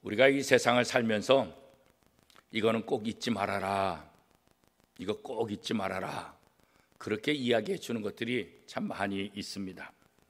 우리가 이 세상을 살면서 이거는 꼭 잊지 말아라, 이거 꼭 잊지 말아라, 그렇게 이야기해 주는 것들이 참 많이 있습니다.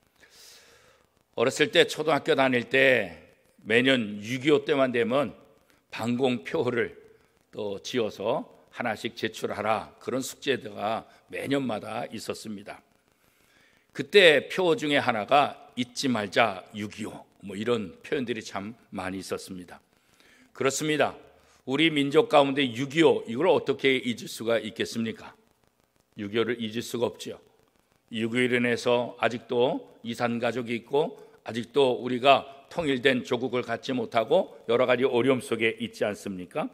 어렸을 때 초등학교 다닐 때 매년 6.25 때만 되면 방공표를 또 지어서 하나씩 제출하라, 그런 숙제가 매년마다 있었습니다. 그때 표 중에 하나가 잊지 말자 6.25 뭐 이런 표현들이 참 많이 있었습니다. 그렇습니다. 우리 민족 가운데 6.25 이걸 어떻게 잊을 수가 있겠습니까? 6.25를 잊을 수가 없죠. 6.25로 인해서 아직도 이산가족이 있고 아직도 우리가 통일된 조국을 갖지 못하고 여러 가지 어려움 속에 있지 않습니까?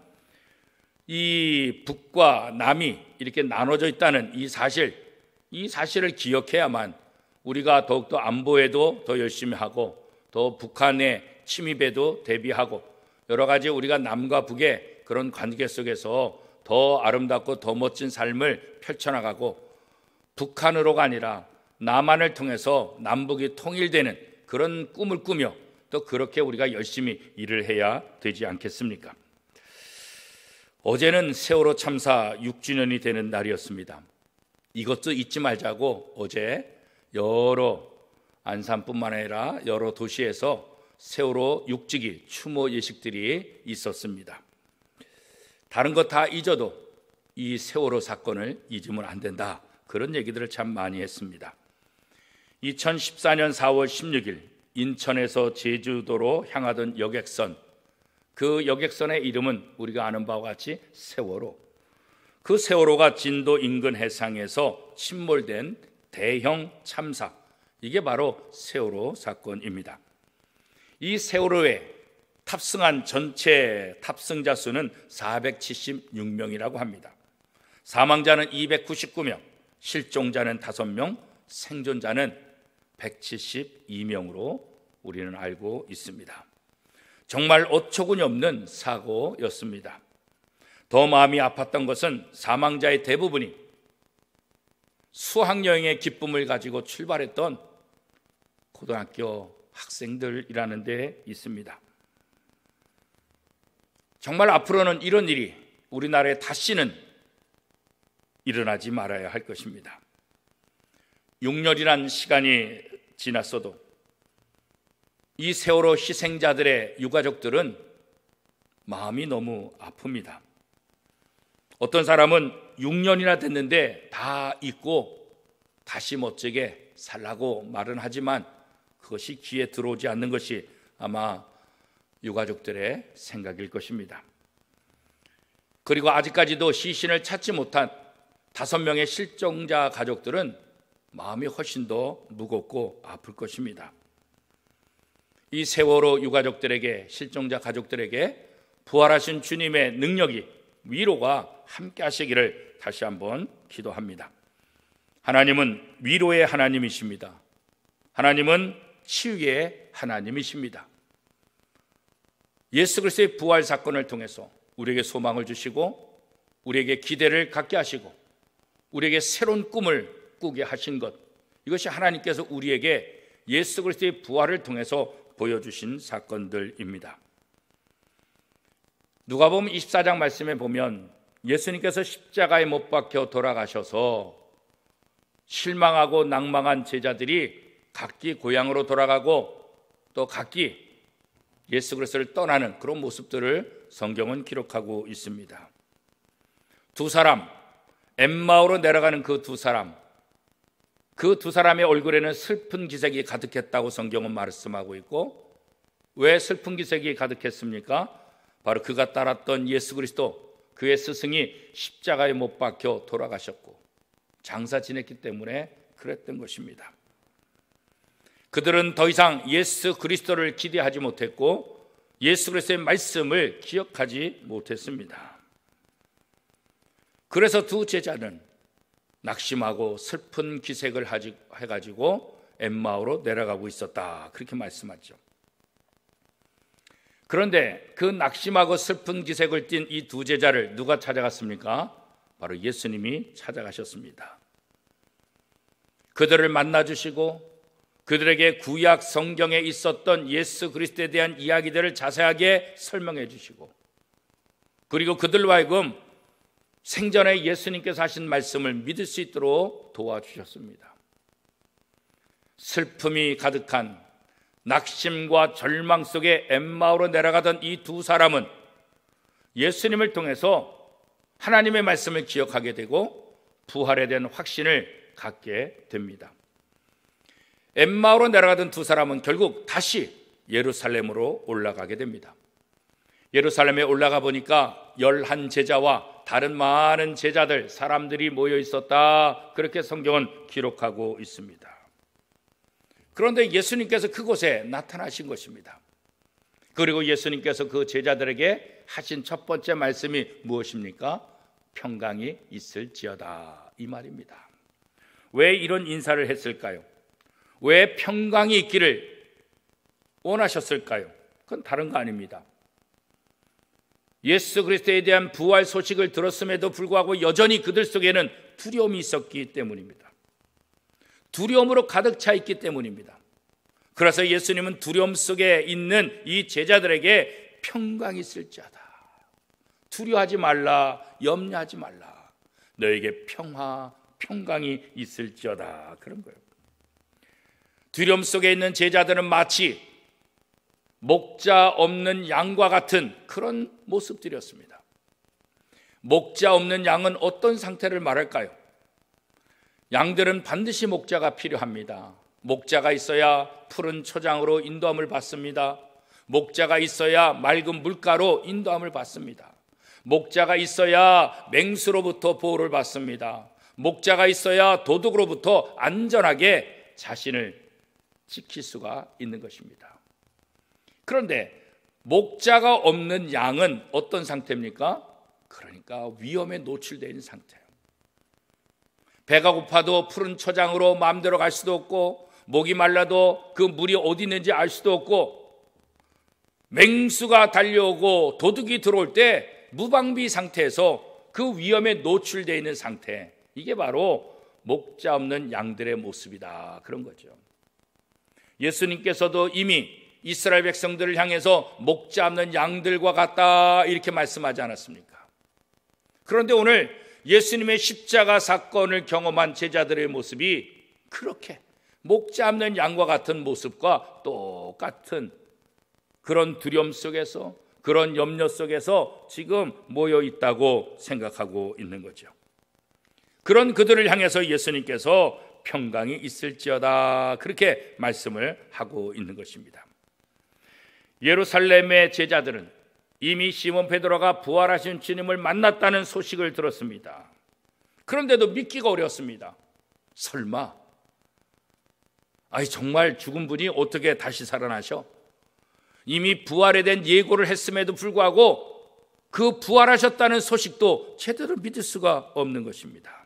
이 북과 남이 이렇게 나눠져 있다는 이 사실을 기억해야만 우리가 더욱더 안보에도 더 열심히 하고 또 북한의 침입에도 대비하고 여러 가지 우리가 남과 북의 그런 관계 속에서 더 아름답고 더 멋진 삶을 펼쳐나가고 북한으로가 아니라 남한을 통해서 남북이 통일되는 그런 꿈을 꾸며 또 그렇게 우리가 열심히 일을 해야 되지 않겠습니까? 어제는 세월호 참사 6주년이 되는 날이었습니다. 이것도 잊지 말자고 어제 여러 안산뿐만 아니라 여러 도시에서 세월호 6주기 추모 예식들이 있었습니다. 다른 것 다 잊어도 이 세월호 사건을 잊으면 안 된다, 그런 얘기들을 참 많이 했습니다. 2014년 4월 16일 인천에서 제주도로 향하던 여객선, 그 여객선의 이름은 우리가 아는 바와 같이 세월호. 그 세월호가 진도 인근 해상에서 침몰된 대형 참사, 이게 바로 세월호 사건입니다. 이 세월호에 탑승한 전체 탑승자 수는 476명이라고 합니다. 사망자는 299명, 실종자는 5명, 생존자는 172명으로 우리는 알고 있습니다. 정말 어처구니 없는 사고였습니다. 더 마음이 아팠던 것은 사망자의 대부분이 수학여행의 기쁨을 가지고 출발했던 고등학교 학생들이라는 데 있습니다. 정말 앞으로는 이런 일이 우리나라에 다시는 일어나지 말아야 할 것입니다. 6년이란 시간이 지났어도 이 세월호 희생자들의 유가족들은 마음이 너무 아픕니다. 어떤 사람은 6년이나 됐는데 다 잊고 다시 멋지게 살라고 말은 하지만 그것이 귀에 들어오지 않는 것이 아마 유가족들의 생각일 것입니다. 그리고 아직까지도 시신을 찾지 못한 5명의 실종자 가족들은 마음이 훨씬 더 무겁고 아플 것입니다. 이 세월호 유가족들에게, 실종자 가족들에게 부활하신 주님의 능력이, 위로가 함께 하시기를 다시 한번 기도합니다. 하나님은 위로의 하나님이십니다. 하나님은 치유의 하나님이십니다. 예수 그리스도의 부활 사건을 통해서 우리에게 소망을 주시고 우리에게 기대를 갖게 하시고 우리에게 새로운 꿈을 꾸게 하신 것, 이것이 하나님께서 우리에게 예수 그리스도의 부활을 통해서 보여주신 사건들입니다. 누가복음 24장 말씀에 보면 예수님께서 십자가에 못 박혀 돌아가셔서 실망하고 낭망한 제자들이 각기 고향으로 돌아가고 또 각기 예수 그리스도를 떠나는 그런 모습들을 성경은 기록하고 있습니다. 두 사람, 엠마오로 내려가는 그 두 사람, 그 두 사람의 얼굴에는 슬픈 기색이 가득했다고 성경은 말씀하고 있고, 왜 슬픈 기색이 가득했습니까? 바로 그가 따랐던 예수 그리스도, 그의 스승이 십자가에 못 박혀 돌아가셨고 장사 지냈기 때문에 그랬던 것입니다. 그들은 더 이상 예수 그리스도를 기대하지 못했고 예수 그리스도의 말씀을 기억하지 못했습니다. 그래서 두 제자는 낙심하고 슬픈 기색을 해가지고 엠마오로 내려가고 있었다, 그렇게 말씀하죠. 그런데 그 낙심하고 슬픈 기색을 띤 이 두 제자를 누가 찾아갔습니까? 바로 예수님이 찾아가셨습니다. 그들을 만나주시고 그들에게 구약 성경에 있었던 예수 그리스도에 대한 이야기들을 자세하게 설명해 주시고, 그리고 그들로 하여금 생전에 예수님께서 하신 말씀을 믿을 수 있도록 도와주셨습니다. 슬픔이 가득한 낙심과 절망 속에 엠마오로 내려가던 이 두 사람은 예수님을 통해서 하나님의 말씀을 기억하게 되고 부활에 대한 확신을 갖게 됩니다. 엠마오로 내려가던 두 사람은 결국 다시 예루살렘으로 올라가게 됩니다. 예루살렘에 올라가 보니까 11 제자와 다른 많은 제자들, 사람들이 모여 있었다, 그렇게 성경은 기록하고 있습니다. 그런데 예수님께서 그곳에 나타나신 것입니다. 그리고 예수님께서 그 제자들에게 하신 첫 번째 말씀이 무엇입니까? 평강이 있을지어다, 이 말입니다. 왜 이런 인사를 했을까요? 왜 평강이 있기를 원하셨을까요? 그건 다른 거 아닙니다. 예수 그리스도에 대한 부활 소식을 들었음에도 불구하고 여전히 그들 속에는 두려움이 있었기 때문입니다. 두려움으로 가득 차 있기 때문입니다. 그래서 예수님은 두려움 속에 있는 이 제자들에게 평강이 있을지어다, 두려워하지 말라, 염려하지 말라, 너에게 평강이 있을지어다, 그런 거예요. 두려움 속에 있는 제자들은 마치 목자 없는 양과 같은 그런 모습들이었습니다. 목자 없는 양은 어떤 상태를 말할까요? 양들은 반드시 목자가 필요합니다. 목자가 있어야 푸른 초장으로 인도함을 받습니다. 목자가 있어야 맑은 물가로 인도함을 받습니다. 목자가 있어야 맹수로부터 보호를 받습니다. 목자가 있어야 도둑으로부터 안전하게 자신을 지킬 수가 있는 것입니다. 그런데 목자가 없는 양은 어떤 상태입니까? 그러니까 위험에 노출되어 있는 상태예요. 배가 고파도 푸른 초장으로 마음대로 갈 수도 없고, 목이 말라도 그 물이 어디 있는지 알 수도 없고, 맹수가 달려오고 도둑이 들어올 때 무방비 상태에서 그 위험에 노출되어 있는 상태, 이게 바로 목자 없는 양들의 모습이다, 그런 거죠. 예수님께서도 이미 이스라엘 백성들을 향해서 목자 없는 양들과 같다, 이렇게 말씀하지 않았습니까? 그런데 오늘 예수님의 십자가 사건을 경험한 제자들의 모습이 그렇게 목자 없는 양과 같은 모습과 똑같은 그런 두려움 속에서, 그런 염려 속에서 지금 모여 있다고 생각하고 있는 거죠. 그런 그들을 향해서 예수님께서 평강이 있을지어다, 그렇게 말씀을 하고 있는 것입니다. 예루살렘의 제자들은 이미 시몬 베드로가 부활하신 주님을 만났다는 소식을 들었습니다. 그런데도 믿기가 어려웠습니다. 설마 정말 죽은 분이 어떻게 다시 살아나셔? 이미 부활에 대한 예고를 했음에도 불구하고 그 부활하셨다는 소식도 제대로 믿을 수가 없는 것입니다.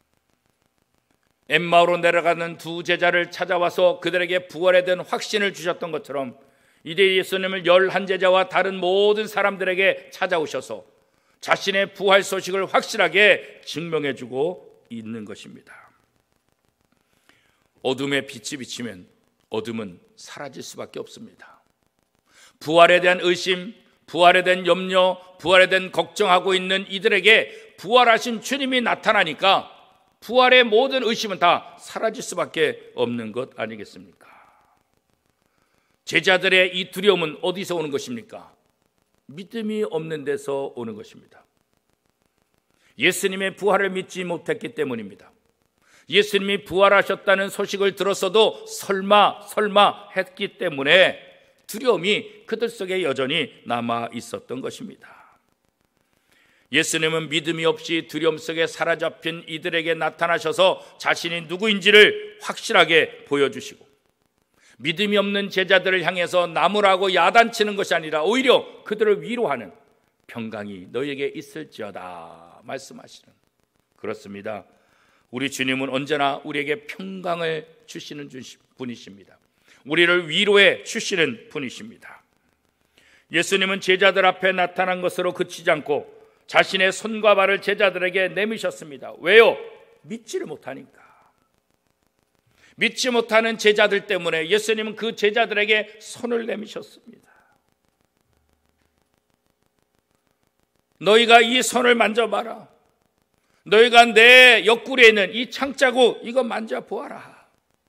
엠마오로 내려가는 두 제자를 찾아와서 그들에게 부활에 대한 확신을 주셨던 것처럼 이제 예수님을 11 제자와 다른 모든 사람들에게 찾아오셔서 자신의 부활 소식을 확실하게 증명해주고 있는 것입니다. 어둠에 빛이 비치면 어둠은 사라질 수밖에 없습니다. 부활에 대한 의심, 부활에 대한 염려, 부활에 대한 걱정하고 있는 이들에게 부활하신 주님이 나타나니까 부활의 모든 의심은 다 사라질 수밖에 없는 것 아니겠습니까? 제자들의 이 두려움은 어디서 오는 것입니까? 믿음이 없는 데서 오는 것입니다. 예수님의 부활을 믿지 못했기 때문입니다. 예수님이 부활하셨다는 소식을 들었어도 설마 했기 때문에 두려움이 그들 속에 여전히 남아 있었던 것입니다. 예수님은 믿음이 없이 두려움 속에 사로잡힌 이들에게 나타나셔서 자신이 누구인지를 확실하게 보여주시고, 믿음이 없는 제자들을 향해서 나무라고 야단치는 것이 아니라 오히려 그들을 위로하는 평강이 너희에게 있을지어다 말씀하시는, 그렇습니다. 우리 주님은 언제나 우리에게 평강을 주시는 분이십니다. 우리를 위로해 주시는 분이십니다. 예수님은 제자들 앞에 나타난 것으로 그치지 않고 자신의 손과 발을 제자들에게 내미셨습니다. 왜요? 믿지를 못하니까. 믿지 못하는 제자들 때문에 예수님은 그 제자들에게 손을 내미셨습니다. 너희가 이 손을 만져봐라. 너희가 내 옆구리에 있는 이 창자국 이거 만져보아라.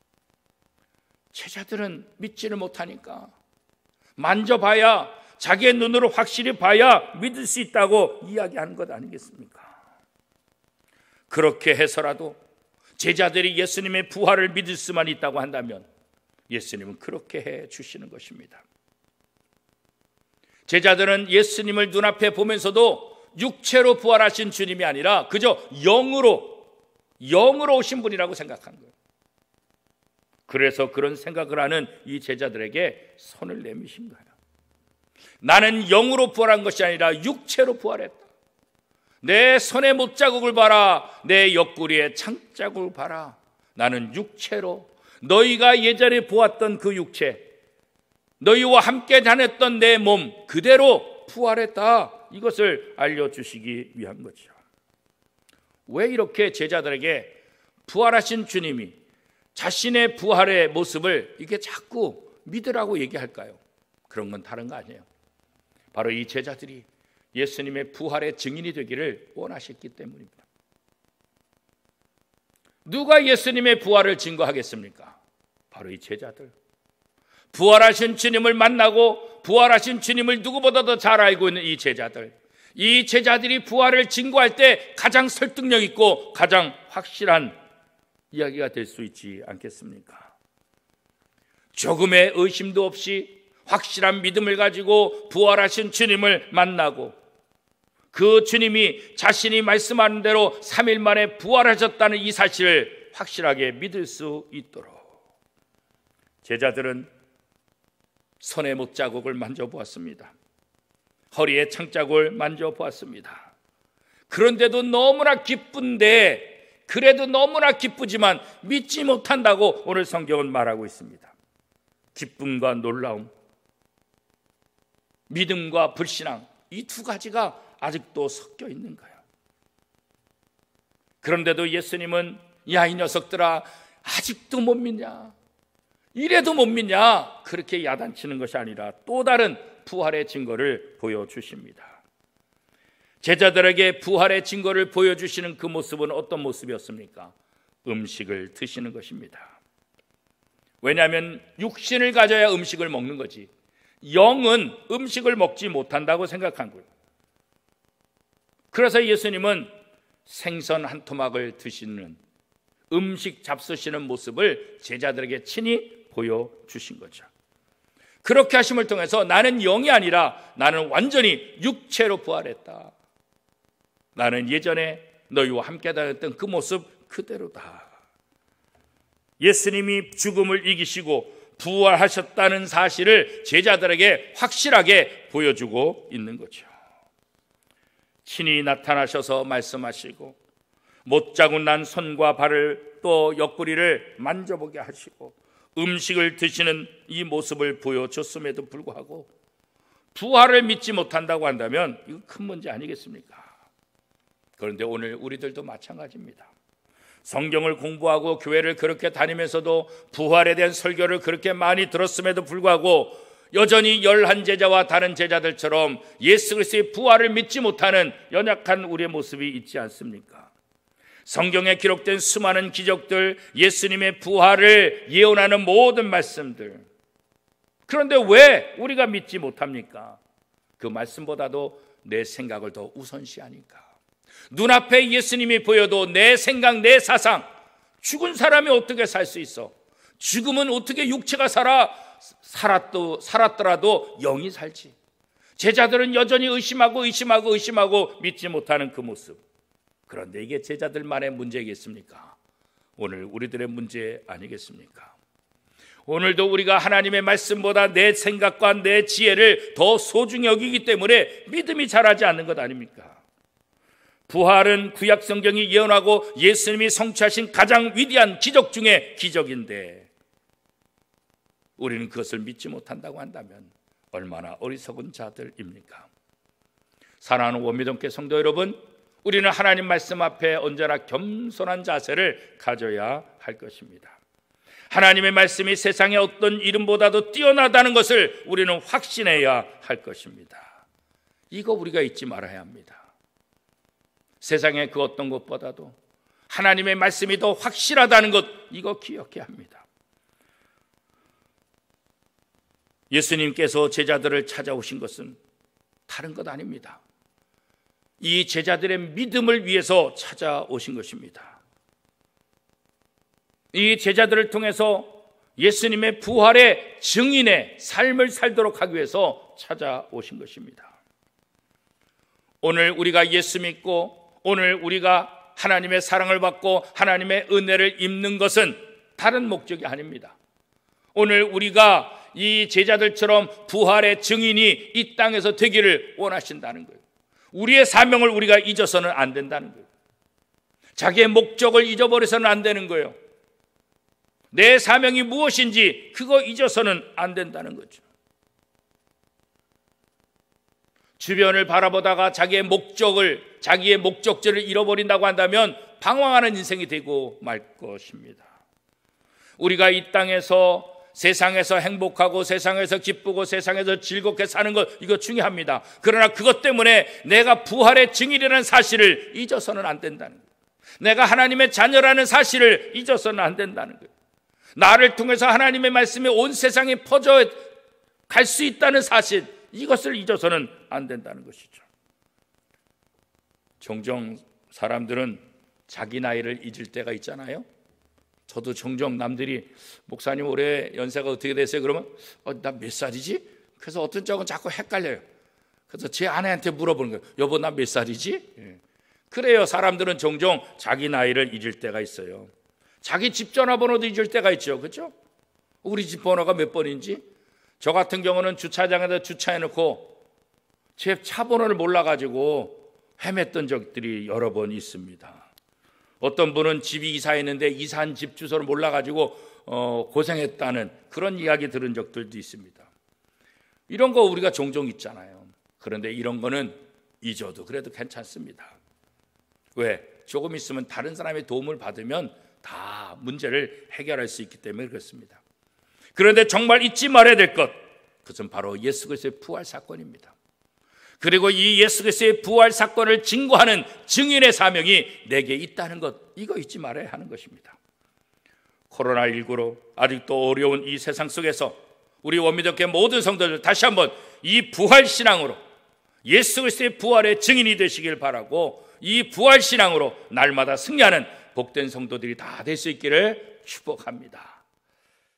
제자들은 믿지를 못하니까 만져봐야, 자기의 눈으로 확실히 봐야 믿을 수 있다고 이야기하는 것 아니겠습니까? 그렇게 해서라도 제자들이 예수님의 부활을 믿을 수만 있다고 한다면 예수님은 그렇게 해 주시는 것입니다. 제자들은 예수님을 눈앞에 보면서도 육체로 부활하신 주님이 아니라 그저 영으로 오신 분이라고 생각한 거예요. 그래서 그런 생각을 하는 이 제자들에게 손을 내미신 거예요. 나는 영으로 부활한 것이 아니라 육체로 부활했다. 내 손의 못자국을 봐라. 내 옆구리에 창자국을 봐라. 나는 육체로, 너희가 예전에 보았던 그 육체, 너희와 함께 다녔던 내 몸 그대로 부활했다. 이것을 알려주시기 위한 거죠. 왜 이렇게 제자들에게 부활하신 주님이 자신의 부활의 모습을 이렇게 자꾸 믿으라고 얘기할까요? 그런 건 다른 거 아니에요. 바로 이 제자들이 예수님의 부활의 증인이 되기를 원하셨기 때문입니다. 누가 예수님의 부활을 증거하겠습니까? 바로 이 제자들. 부활하신 주님을 만나고 부활하신 주님을 누구보다도 잘 알고 있는 이 제자들. 이 제자들이 부활을 증거할 때 가장 설득력 있고 가장 확실한 이야기가 될 수 있지 않겠습니까? 조금의 의심도 없이 확실한 믿음을 가지고 부활하신 주님을 만나고 그 주님이 자신이 말씀하는 대로 3일 만에 부활하셨다는 이 사실을 확실하게 믿을 수 있도록 제자들은 손의 못자국을 만져보았습니다. 허리에 창자국을 만져보았습니다. 그런데도 너무나 기쁜데, 그래도 너무나 기쁘지만 믿지 못한다고 오늘 성경은 말하고 있습니다. 기쁨과 놀라움, 믿음과 불신앙, 이 두 가지가 아직도 섞여 있는 거예요. 그런데도 예수님은 야, 이 녀석들아, 아직도 못 믿냐? 이래도 못 믿냐? 그렇게 야단치는 것이 아니라 또 다른 부활의 증거를 보여주십니다. 제자들에게 부활의 증거를 보여주시는 그 모습은 어떤 모습이었습니까? 음식을 드시는 것입니다. 왜냐하면 육신을 가져야 음식을 먹는 거지, 영은 음식을 먹지 못한다고 생각한 거예요. 그래서 예수님은 생선 한 토막을 드시는, 음식 잡수시는 모습을 제자들에게 친히 보여주신 거죠. 그렇게 하심을 통해서 나는 영이 아니라 나는 완전히 육체로 부활했다. 나는 예전에 너희와 함께 다녔던 그 모습 그대로다. 예수님이 죽음을 이기시고 부활하셨다는 사실을 제자들에게 확실하게 보여주고 있는 거죠. 친히 나타나셔서 말씀하시고 못자국 난 손과 발을 또 옆구리를 만져보게 하시고 음식을 드시는 이 모습을 보여줬음에도 불구하고 부활을 믿지 못한다고 한다면 이거 큰 문제 아니겠습니까? 그런데 오늘 우리들도 마찬가지입니다. 성경을 공부하고 교회를 그렇게 다니면서도 부활에 대한 설교를 그렇게 많이 들었음에도 불구하고 여전히 11제자와 다른 제자들처럼 예수 그리스도의 부활을 믿지 못하는 연약한 우리의 모습이 있지 않습니까? 성경에 기록된 수많은 기적들, 예수님의 부활을 예언하는 모든 말씀들, 그런데 왜 우리가 믿지 못합니까? 그 말씀보다도 내 생각을 더 우선시하니까. 눈앞에 예수님이 보여도 내 생각, 내 사상, 죽은 사람이 어떻게 살 수 있어? 죽으면 어떻게 육체가 살았더라도 영이 살지. 제자들은 여전히 의심하고 믿지 못하는 그 모습. 그런데 이게 제자들만의 문제겠습니까? 오늘 우리들의 문제 아니겠습니까? 오늘도 우리가 하나님의 말씀보다 내 생각과 내 지혜를 더 소중히 여기기 때문에 믿음이 자라지 않는 것 아닙니까? 부활은 구약 성경이 예언하고 예수님이 성취하신 가장 위대한 기적 중에 기적인데 우리는 그것을 믿지 못한다고 한다면 얼마나 어리석은 자들입니까? 사랑하는 원미동교 성도 여러분, 우리는 하나님 말씀 앞에 언제나 겸손한 자세를 가져야 할 것입니다. 하나님의 말씀이 세상의 어떤 이름보다도 뛰어나다는 것을 우리는 확신해야 할 것입니다. 이거 우리가 잊지 말아야 합니다. 세상의 그 어떤 것보다도 하나님의 말씀이 더 확실하다는 것, 이거 기억해야 합니다. 예수님께서 제자들을 찾아오신 것은 다른 것 아닙니다. 이 제자들의 믿음을 위해서 찾아오신 것입니다. 이 제자들을 통해서 예수님의 부활의 증인의 삶을 살도록 하기 위해서 찾아오신 것입니다. 오늘 우리가 예수 믿고 오늘 우리가 하나님의 사랑을 받고 하나님의 은혜를 입는 것은 다른 목적이 아닙니다. 오늘 우리가 이 제자들처럼 부활의 증인이 이 땅에서 되기를 원하신다는 거예요. 우리의 사명을 우리가 잊어서는 안 된다는 거예요. 자기의 목적을 잊어버려서는 안 되는 거예요. 내 사명이 무엇인지 그거 잊어서는 안 된다는 거죠. 주변을 바라보다가 자기의 목적지를 잃어버린다고 한다면 방황하는 인생이 되고 말 것입니다. 우리가 이 땅에서 세상에서 행복하고 세상에서 기쁘고 세상에서 즐겁게 사는 것, 이거 중요합니다. 그러나 그것 때문에 내가 부활의 증인이라는 사실을 잊어서는 안 된다는 거예요. 내가 하나님의 자녀라는 사실을 잊어서는 안 된다는 거예요. 나를 통해서 하나님의 말씀이 온 세상에 퍼져 갈 수 있다는 사실, 이것을 잊어서는 안 된다는 것이죠. 종종 사람들은 자기 나이를 잊을 때가 있잖아요. 저도 종종 남들이 목사님 올해 연세가 어떻게 되세요? 그러면 나 몇 살이지? 그래서 어떤 적은 자꾸 헷갈려요. 그래서 제 아내한테 물어보는 거예요. 여보 나 몇 살이지? 그래요. 사람들은 종종 자기 나이를 잊을 때가 있어요. 자기 집 전화번호도 잊을 때가 있죠. 그렇죠? 우리 집 번호가 몇 번인지. 저 같은 경우는 주차장에다 주차해놓고 제 차 번호를 몰라가지고 헤맸던 적들이 여러 번 있습니다. 어떤 분은 집이 이사했는데 이사한 집 주소를 몰라가지고 고생했다는 그런 이야기 들은 적들도 있습니다. 이런 거 우리가 종종 있잖아요. 그런데 이런 거는 잊어도 그래도 괜찮습니다. 왜? 조금 있으면 다른 사람의 도움을 받으면 다 문제를 해결할 수 있기 때문에 그렇습니다. 그런데 정말 잊지 말아야 될 것, 그것은 바로 예수 그리스도의 부활 사건입니다. 그리고 이 예수 그리스도의 부활 사건을 증거하는 증인의 사명이 내게 있다는 것, 이거 잊지 말아야 하는 것입니다. 코로나19로 아직도 어려운 이 세상 속에서 우리 원미덕회 모든 성도들 다시 한번 이 부활 신앙으로 예수 그리스도의 부활의 증인이 되시길 바라고, 이 부활 신앙으로 날마다 승리하는 복된 성도들이 다 될 수 있기를 축복합니다.